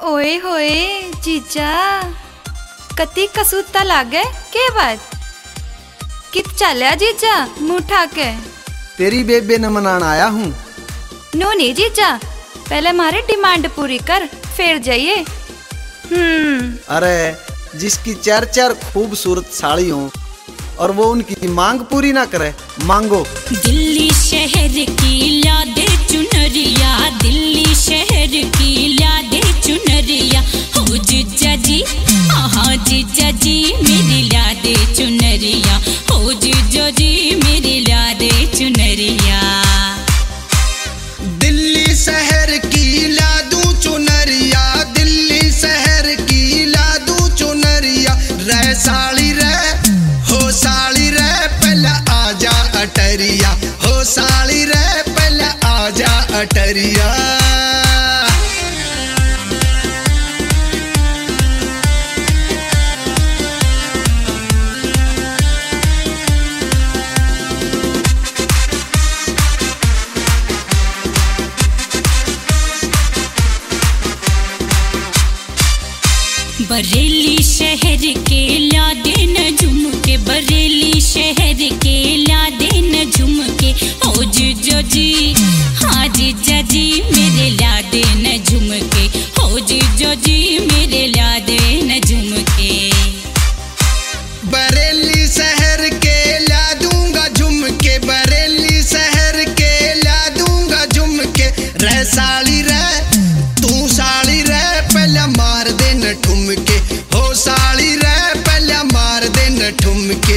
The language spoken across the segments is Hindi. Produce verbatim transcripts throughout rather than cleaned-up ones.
ओए होए जीजा कति कसूता लागे के बात कित चलिया जीजा मुँह उठा के। तेरी बेबे न मनाना आया हूँ। नो नहीं जीजा पहले हमारी डिमांड पूरी कर फिर जाइए। हम्म अरे जिसकी चार चार खूबसूरत साड़ी हो और वो उनकी मांग पूरी ना करे मांगो। दिल्ली शहर की लादे चुनरिया, दिल्ली शहर की लादे चुनरिया, हो जीजा जी हाँ जीजा जी मेरी लादे चुनरिया, हो जीजा जी मेरी लादे चुनरिया। दिल्ली शहर की लादू चुनरिया, दिल्ली शहर की लादू चुनरिया, रे साड़ी रे हो साड़ी रे पहले आजा अटरिया, हो साड़ी रे पहले आजा अटरिया। बरेली शहर के लादे न झुमके, बरेली शहर के लादे न झुमके, हो जीजा जी हाँ जीजा जी मेरे लादे न झुमके, हो जीजा जी मेरे लादे न झुमके। बरेली शहर के ला दूंगा झुमके, बरेली शहर के ला दूंगा झुमके, रे साड़ी रे तू साड़ी रे पहले मार दे न ठुमके, हो साड़ी रे पहले मार दे न ठुमके।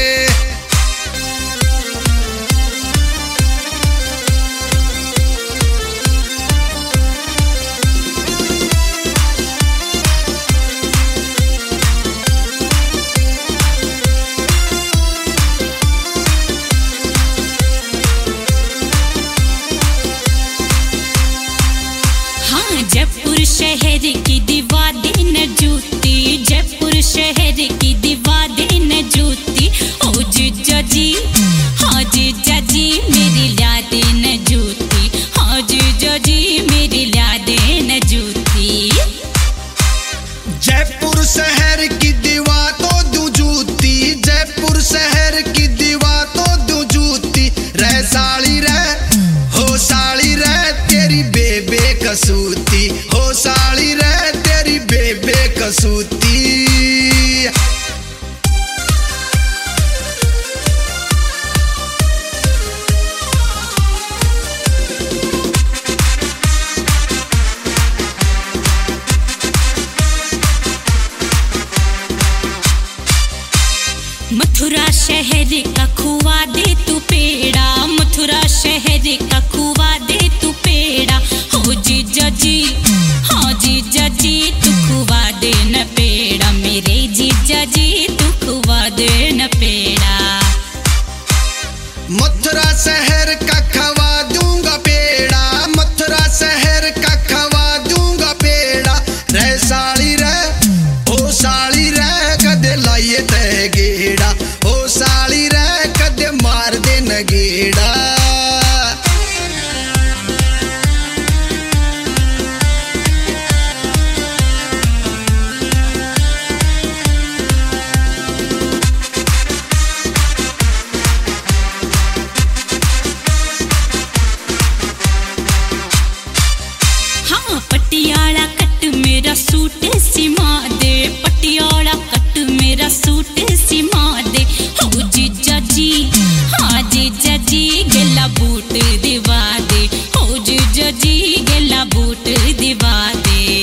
जयपुर शहर की दीवा दे न जूती, जयपुर शहर की दीवा दे न जूती, ओ जीजा जी हाँ जीजा जी मेरी लादे न जूती, हाँ जीजा जी मेरी लादे न जूती। जयपुर शहर की दीवा तो दू जूती, जयपुर शहर की दीवा तो दू जूती, रे साड़ी रे हो साड़ी रे तेरी बेबे कसूती, हो साड़ी रे तेरी बेबे कसूती। मथुरा शहर का खुआ दे तू पेड़ा, मथुरा शहर का खुआ दे तू पेड़ा, हो जीजा जी हाँ जीजा जी तू खुआ दे न पेड़ा, मेरे जीजा जी तू खुआ दे न पेड़ा। मथुरा शहर का खवा दूंगा पेड़ा, मथुरा शहर का खवा दूंगा पेड़ा, रे साड़ी रे हो साड़ी रे कदे लाइए ते गेड़ा, हो साड़ी रे कदे मार दे न गेड़ा। पटियाला कट मेरा सूट सिमा दे, पटियाला कट मेरा सूट सिमा दे, हो जीजा जी हाँ जीजा जी गला बूट दिवा दे, हो जीजा जी गला बूट दिवा दे।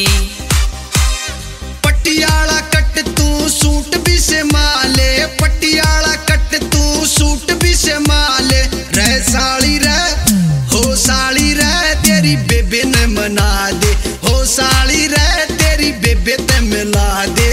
पटियाला कट तू सूट भी से माले, पटियाला कट तू सूट भी से माले, रे साड़ी रे हो साड़ी रे तेरी बेबे ने मना दे, हो साड़ी रे तेरी बेबे ते मिला दे।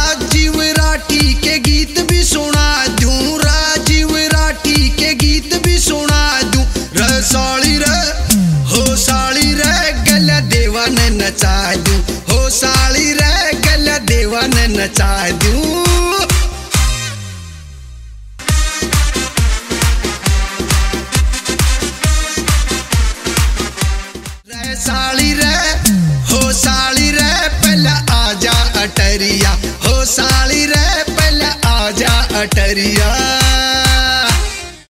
राजीव राठी के गीत भी सुना दूं, राजीव राठी के गीत भी सुना दूं। रे साली रे हो साली रे गला देवा ने नचा दूं, हो साली रे गला देवा ने नचा दूं। रे साली रे हो साली रे पहला आजा अटरिया, हो साली रे पहला आजा अटरिया।